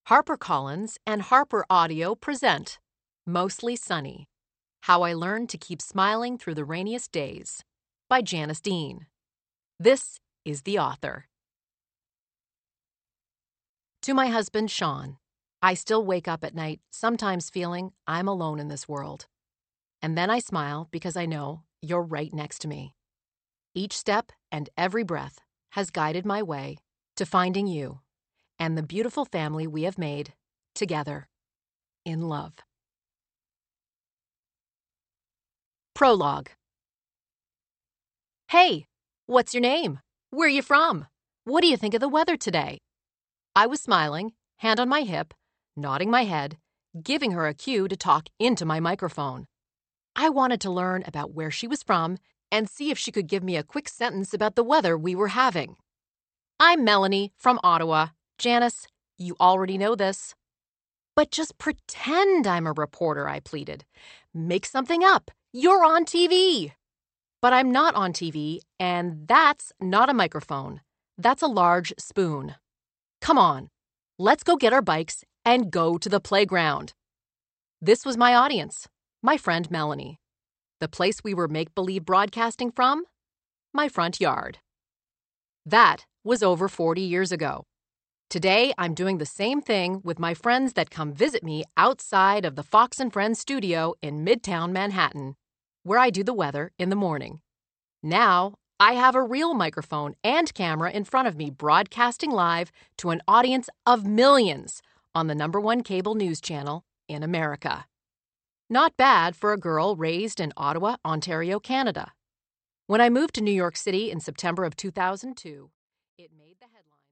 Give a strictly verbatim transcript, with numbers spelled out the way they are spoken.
HarperCollins and Harper Audio present Mostly Sunny, How I Learned to Keep Smiling Through the Rainiest Days by Janice Dean. This is the author. To my husband, Sean, I still wake up at night, sometimes feeling I'm alone in this world. And then I smile because I know you're right next to me. Each step and every breath has guided my way to finding you and the beautiful family we have made together in love. Prologue. Hey, what's your name? Where you from? What do you think of the weather today? I was smiling, hand on my hip, nodding my head, giving her a cue to talk into my microphone. I wanted to learn about where she was from and see if she could give me a quick sentence about the weather we were having. I'm Melanie from Ottawa. Janice, you already know this. But just pretend I'm a reporter, I pleaded. Make something up. You're on T V. But I'm not on T V, and that's not a microphone. That's a large spoon. Come on, let's go get our bikes and go to the playground. This was my audience, my friend Melanie. The place we were make-believe broadcasting from? My front yard. That was over forty years ago. Today, I'm doing the same thing with my friends that come visit me outside of the Fox and Friends studio in Midtown Manhattan, where I do the weather in the morning. Now, I have a real microphone and camera in front of me broadcasting live to an audience of millions on the number one cable news channel in America. Not bad for a girl raised in Ottawa, Ontario, Canada. When I moved to New York City in September of two thousand two, it made the headlines.